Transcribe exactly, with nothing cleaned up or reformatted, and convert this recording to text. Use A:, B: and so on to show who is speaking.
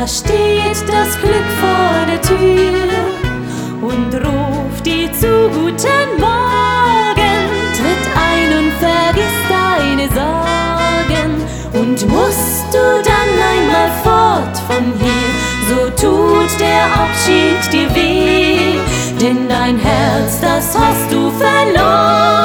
A: Da steht das Glück vor der Tür und ruft dir zu: Guten Morgen, tritt ein und vergiss deine Sorgen. Und musst du dann einmal fort von hier, so tut der Abschied dir weh, denn dein Herz, das hast du verloren.